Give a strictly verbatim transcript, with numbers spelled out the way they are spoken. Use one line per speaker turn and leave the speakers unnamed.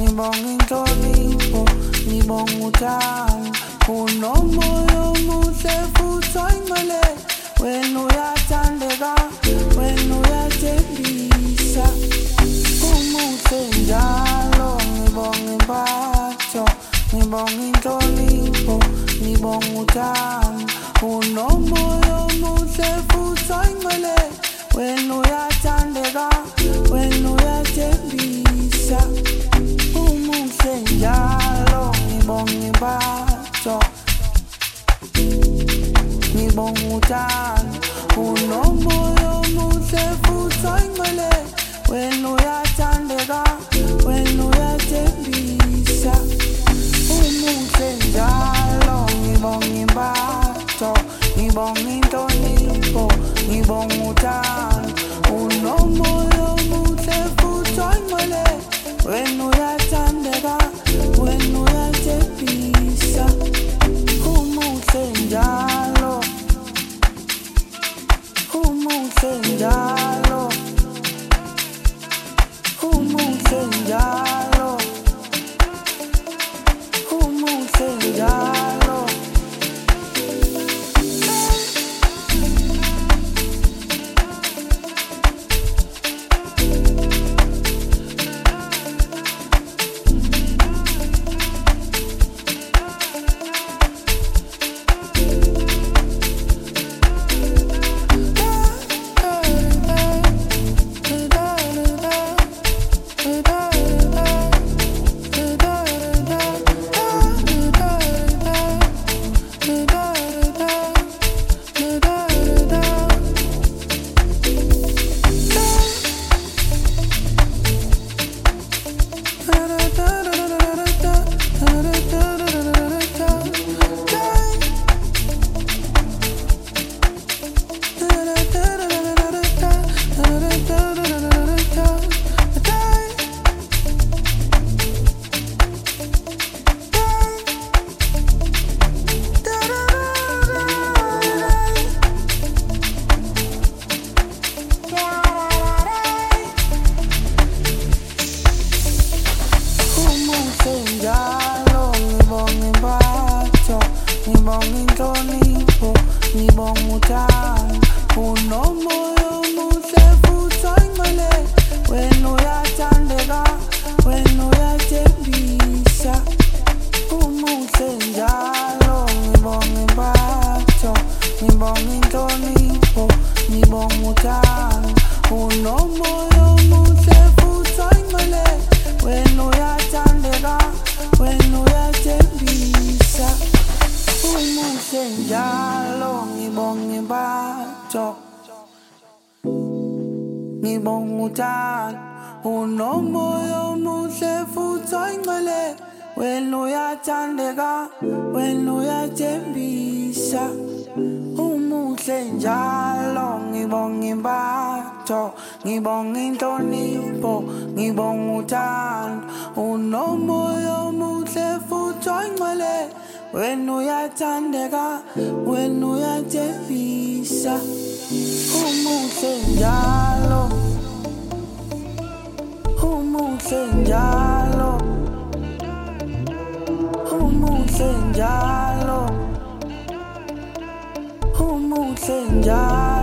ngibonga inhlonipho, ngibonga uthando. Unomoya omuhle futhi oyingcwele, wena uyathandeka, wena uyathembisa. Umuhle njalo, ngibonga impatho, ngibonga inhlonipho, ngibonga uthando. Unomoya omuhle futhi oyingcwele, wena uyathandeka, wena uyathembisa. Umuhle njalo, ngibonga impatho, ngibonga uthando. Unomoya omuhle futhi oyingcwele, wena uyathandeka, wena uyathembisa. Umuhle njalo, ngibonga impatho, ngibonga inhlonipho, ngibonga uthando. Unomoya omuhle futhi oyingcwele, wena uyathandeka, wena uyathembisa. Umuhle njalo, umuhle njalo, umuhle njalo, umuhle njalo. Ngibonga inhlonipho, ngibonga uthando. Unomoya omuhle futhi oyingcwele, wena uyathandeka, wena uyathembisa. Umuhle njalo, ngibonga impatho, ngibonga inhlonipho, ngibonga uthando. Unomoya omuhle futhi oyingcwele, wena uyathandeka, wena uyathembisa. Umuhle njalo, ngibonga impatho, ngibonga uthando. Unomoya omuhle futhi oyingcwele, wena uyathandeka, wena uyathembisa. Umuhle njalo, ngibonga impatho, ngibonga inhlonipho, ngibonga uthando. Unomoya omuhle futhi oyingcwele, wena uyathandeka, wena uyathembisa. Umuhle njalo, umuhle njalo, umuhle njalo, umuhle njalo.